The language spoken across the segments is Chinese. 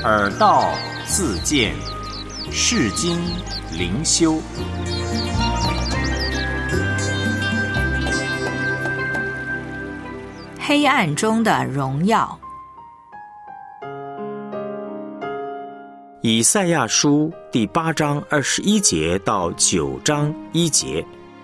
耳道自见，世经灵修。 黑暗中的荣耀。 以赛亚书第8章21节到9章1节。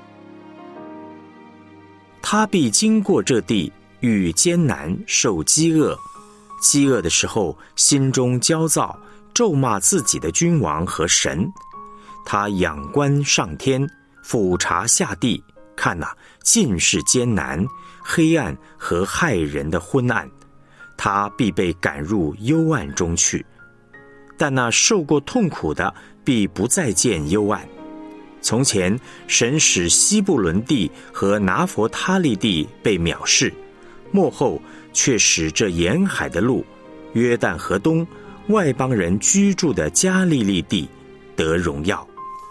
他必经过这地，遇艰难，受饥饿。饥饿的时候，心中焦躁，咒骂自己的君王和神。他仰观上天，俯察下地，看哪，尽是艰难、黑暗和害人的昏暗。他必被赶入幽暗中去。但那受过痛苦的，必不再见幽暗。从前，神使西布伦地和拿佛他利地被藐视，末后却使这沿海的路，约旦河东外邦人居住的加利利地得荣耀。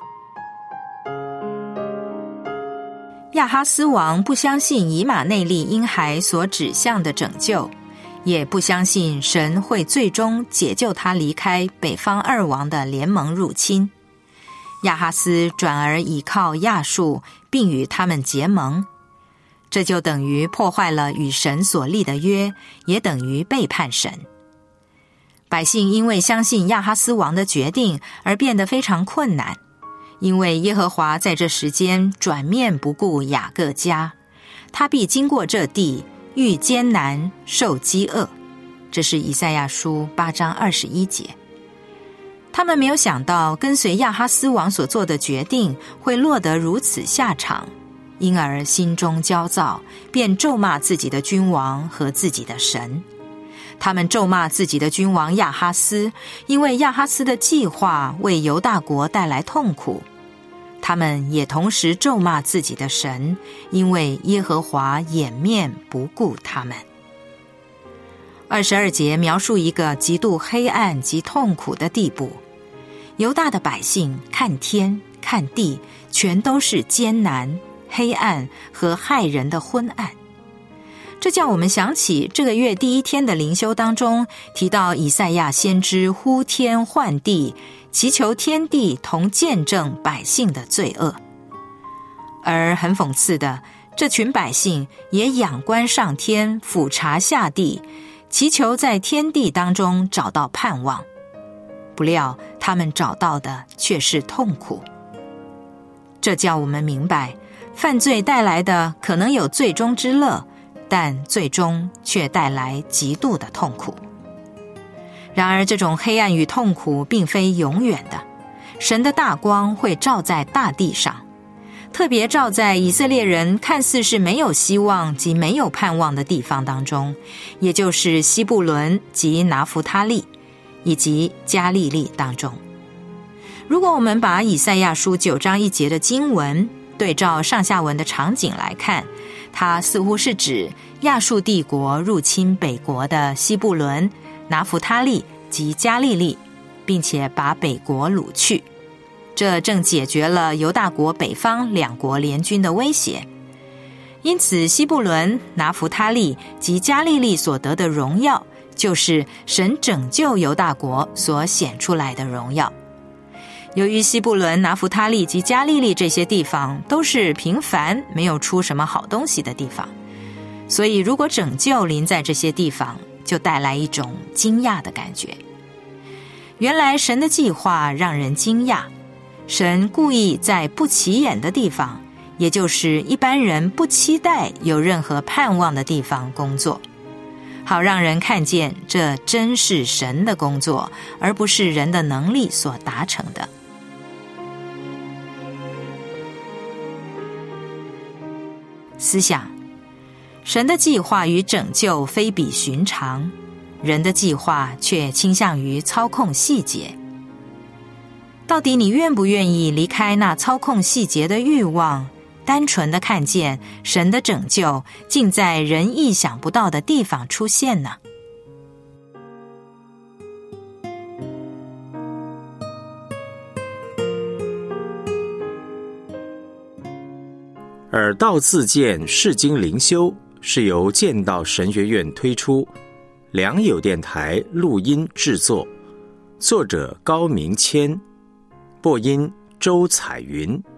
亚哈斯王不相信以马内利婴孩所指向的拯救，也不相信神会最终解救他离开北方2王的联盟入侵。亚哈斯转而倚靠亚述，并与他们结盟，这就等于破坏了与神所立的约，也等于背叛神。百姓因为相信亚哈斯王的决定而变得非常困难，因为耶和华在这时间转面不顾雅各家，他必经过这地，遇艰难，受饥饿。这是以赛亚书8章21节。他们没有想到跟随亚哈斯王所做的决定会落得如此下场，因而心中焦躁，便咒骂自己的君王和自己的神。他们咒骂自己的君王亚哈斯，因为亚哈斯的计划为犹大国带来痛苦。他们也同时咒骂自己的神，因为耶和华掩面不顾他们。22节描述一个极度黑暗及痛苦的地步。犹大的百姓看天看地，全都是艰难、黑暗和害人的昏暗。这叫我们想起这个月第1天的灵修当中提到以赛亚先知呼天唤地，祈求天地同见证百姓的罪恶。而很讽刺的，这群百姓也仰观上天，俯察下地，祈求在天地当中找到盼望。不料他们找到的却是痛苦。这叫我们明白，犯罪带来的可能有最终之乐，但最终却带来极度的痛苦。然而这种黑暗与痛苦并非永远的，神的大光会照在大地上，特别照在以色列人看似是没有希望及没有盼望的地方当中，也就是西布伦及拿弗他利以及加利利当中。如果我们把以赛亚书9章1节的经文对照上下文的场景来看，它似乎是指亚述帝国入侵北国的西布伦、拿弗他利及加利利，并且把北国掳去。这正解决了犹大国北方2国联军的威胁。因此西布伦、拿弗他利及加利利所得的荣耀，就是神拯救犹大国所显出来的荣耀。由于西布伦、拿弗他利及加利利这些地方都是平凡，没有出什么好东西的地方，所以如果拯救临在这些地方，就带来一种惊讶的感觉。原来神的计划让人惊讶，神故意在不起眼的地方，也就是一般人不期待有任何盼望的地方工作，好让人看见这真是神的工作，而不是人的能力所达成的。思想，神的计划与拯救非比寻常，人的计划却倾向于操控细节。到底你愿不愿意离开那操控细节的欲望，单纯的看见神的拯救竟在人意想不到的地方出现呢？ 耳道自见世经灵修是由剑道神学院推出，良友电台录音制作， 作者高明谦，播音周彩云。